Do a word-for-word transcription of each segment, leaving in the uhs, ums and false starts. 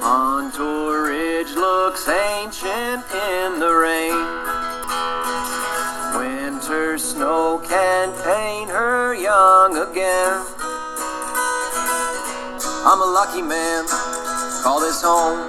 Montour Ridge looks ancient in the rain. Winter snow can paint her young again. I'm a lucky man, call this home.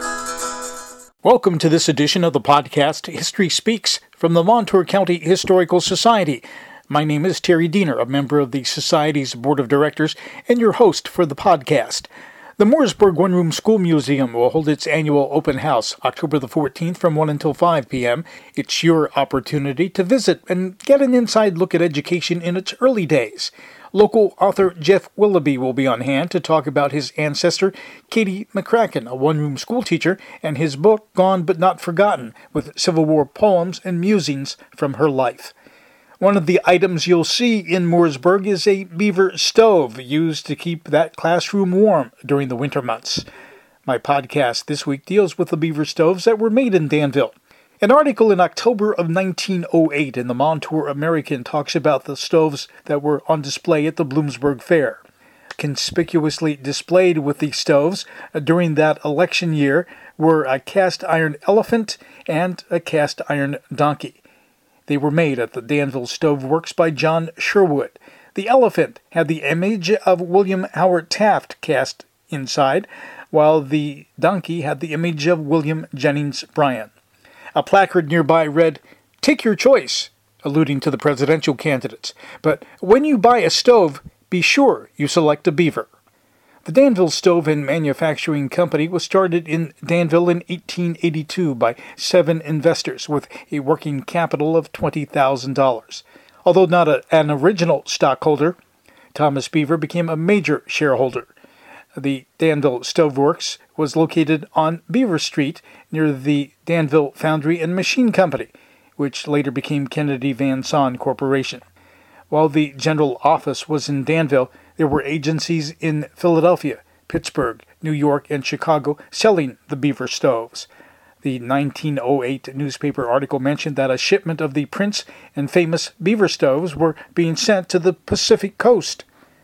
Welcome to this edition of the podcast History Speaks from the Montour County Historical Society. My name is Terry Diener, a member of the Society's Board of Directors and your host for the podcast. The Mooresburg One-Room School Museum will hold its annual open house October the fourteenth from one until five p.m. It's your opportunity to visit and get an inside look at education in its early days. Local author Jeff Willoughby will be on hand to talk about his ancestor, Katie McCracken, a one-room school teacher, and his book, Gone But Not Forgotten, with Civil War poems and musings from her life. One of the items you'll see in Mooresburg is a beaver stove used to keep that classroom warm during the winter months. My podcast this week deals with the beaver stoves that were made in Danville. An article in October of nineteen oh eight in the Montour American talks about the stoves that were on display at the Bloomsburg Fair. Conspicuously displayed with the stoves during that election year were a cast iron elephant and a cast iron donkey. They were made at the Danville Stove Works by John Sherwood. The elephant had the image of William Howard Taft cast inside, while the donkey had the image of William Jennings Bryan. A placard nearby read, "Take your choice," alluding to the presidential candidates. But when you buy a stove, be sure you select a beaver. The Danville Stove and Manufacturing Company was started in Danville in eighteen eighty-two by seven investors with a working capital of twenty thousand dollars. Although not a, an original stockholder, Thomas Beaver became a major shareholder. The Danville Stove Works was located on Beaver Street near the Danville Foundry and Machine Company, which later became Kennedy Van Son Corporation. While the general office was in Danville, there were agencies in Philadelphia, Pittsburgh, New York, and Chicago selling the beaver stoves. The nineteen oh eight newspaper article mentioned that a shipment of the Prince and famous beaver stoves were being sent to the Pacific coast.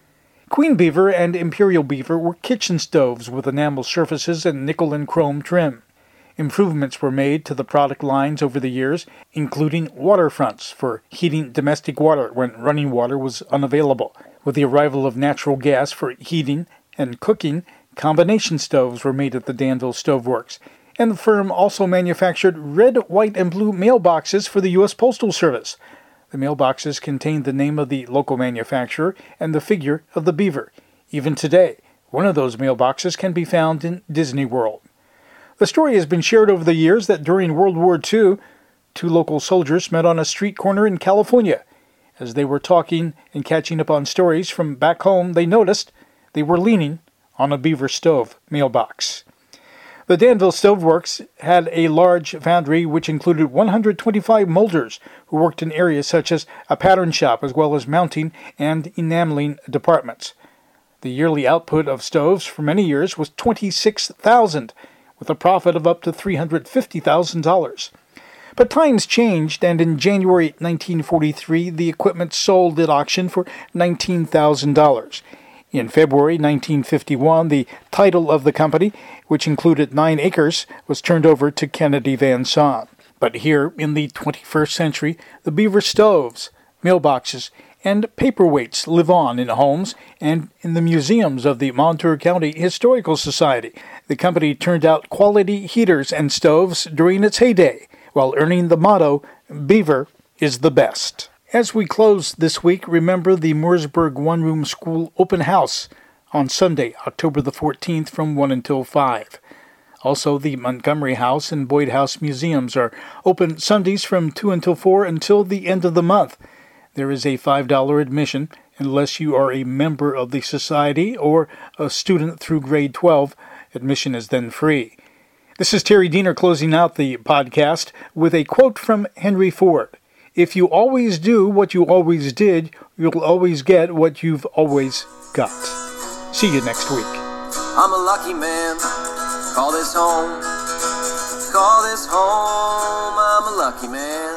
Queen Beaver and Imperial Beaver were kitchen stoves with enamel surfaces and nickel and chrome trim. Improvements were made to the product lines over the years, including waterfronts for heating domestic water when running water was unavailable. With the arrival of natural gas for heating and cooking, combination stoves were made at the Danville Stove Works, and the firm also manufactured red, white, and blue mailboxes for the U S Postal Service. The mailboxes contained the name of the local manufacturer and the figure of the beaver. Even today, one of those mailboxes can be found in Disney World. The story has been shared over the years that during World War Two, two local soldiers met on a street corner in California. As they were talking and catching up on stories from back home, they noticed they were leaning on a beaver stove mailbox. The Danville Stove Works had a large foundry which included one hundred twenty-five molders who worked in areas such as a pattern shop as well as mounting and enameling departments. The yearly output of stoves for many years was twenty-six thousand, with a profit of up to three hundred fifty thousand dollars. But times changed, and in January nineteen forty-three, the equipment sold at auction for nineteen thousand dollars. In February nineteen fifty-one, the title of the company, which included nine acres, was turned over to Kennedy Van Son. But here, in the twenty-first century, the beaver stoves, mailboxes, and paperweights live on in homes and in the museums of the Montour County Historical Society. The company turned out quality heaters and stoves during its heyday, while earning the motto, "Beaver is the best." As we close this week, remember the Mooresburg One-Room School Open House on Sunday, October the fourteenth from one until five. Also, the Montgomery House and Boyd House museums are open Sundays from two until four until the end of the month. There is a five dollars admission unless you are a member of the society or a student through grade twelve. Admission is then free. This is Terry Diener closing out the podcast with a quote from Henry Ford. "If you always do what you always did, you'll always get what you've always got." See you next week. I'm a lucky man, call this home, call this home, I'm a lucky man.